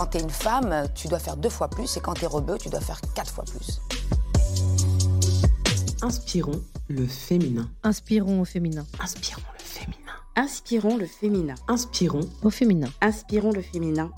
quand tu es une femme, tu dois faire 2 fois plus et quand tu es rebeu, tu dois faire 4 fois plus. Inspirons le féminin. Inspirons au féminin. Inspirons le féminin. Inspirons le féminin. Inspirons Au féminin. Inspirons le féminin.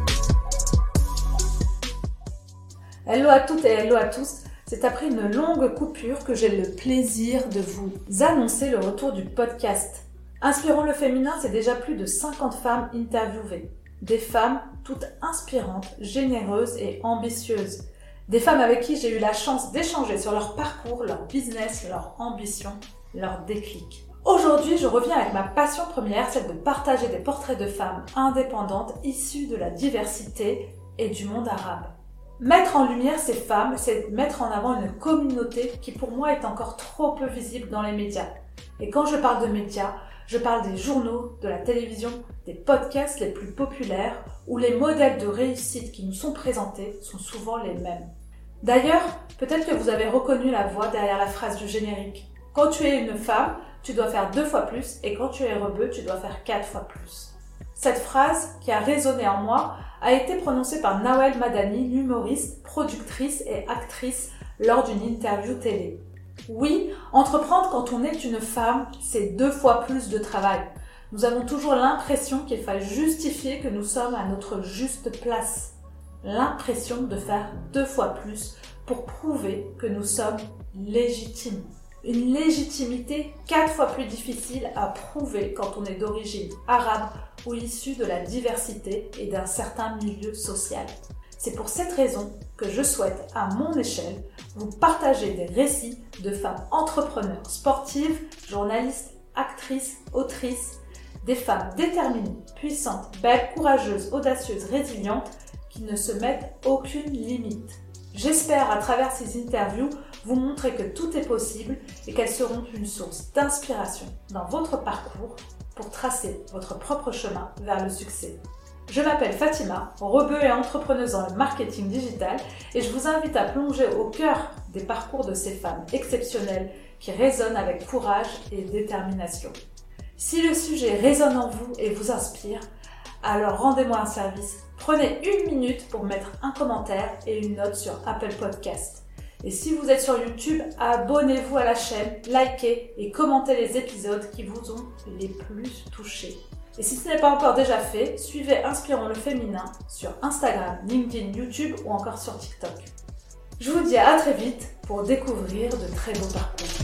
Hello à toutes et hello à tous. C'est après une longue coupure que j'ai le plaisir de vous annoncer le retour du podcast. Inspirons le féminin, c'est déjà plus de 50 femmes interviewées. Des femmes toutes inspirantes, généreuses et ambitieuses. Des femmes avec qui j'ai eu la chance d'échanger sur leur parcours, leur business, leur ambition, leur déclic. Aujourd'hui, je reviens avec ma passion première, celle de partager des portraits de femmes indépendantes issues de la diversité et du monde arabe. Mettre en lumière ces femmes, c'est mettre en avant une communauté qui pour moi est encore trop peu visible dans les médias. Et quand je parle de médias, je parle des journaux, de la télévision, des podcasts les plus populaires où les modèles de réussite qui nous sont présentés sont souvent les mêmes. D'ailleurs, peut-être que vous avez reconnu la voix derrière la phrase du générique. Quand tu es une femme, tu dois faire 2 fois plus et quand tu es rebeu, tu dois faire 4 fois plus. Cette phrase, qui a résonné en moi, a été prononcée par Nawel Madani, humoriste, productrice et actrice lors d'une interview télé. Oui, entreprendre quand on est une femme, c'est 2 fois plus de travail. Nous avons toujours l'impression qu'il faille justifier que nous sommes à notre juste place. L'impression de faire 2 fois plus pour prouver que nous sommes légitimes. Une légitimité 4 fois plus difficile à prouver quand on est d'origine arabe ou issue de la diversité et d'un certain milieu social. C'est pour cette raison que je souhaite, à mon échelle, vous partager des récits de femmes entrepreneurs, sportives, journalistes, actrices, autrices, des femmes déterminées, puissantes, belles, courageuses, audacieuses, résilientes, qui ne se mettent aucune limite. J'espère à travers ces interviews vous montrer que tout est possible et qu'elles seront une source d'inspiration dans votre parcours pour tracer votre propre chemin vers le succès. Je m'appelle Fatima, rebeu et entrepreneuse dans le marketing digital et je vous invite à plonger au cœur des parcours de ces femmes exceptionnelles qui résonnent avec courage et détermination. Si le sujet résonne en vous et vous inspire, alors rendez-moi un service. Prenez 1 minute pour mettre un commentaire et une note sur Apple Podcast. Et si vous êtes sur YouTube, abonnez-vous à la chaîne, likez et commentez les épisodes qui vous ont les plus touchés. Et si ce n'est pas encore déjà fait, suivez Inspirons le féminin sur Instagram, LinkedIn, YouTube ou encore sur TikTok. Je vous dis à très vite pour découvrir de très beaux parcours.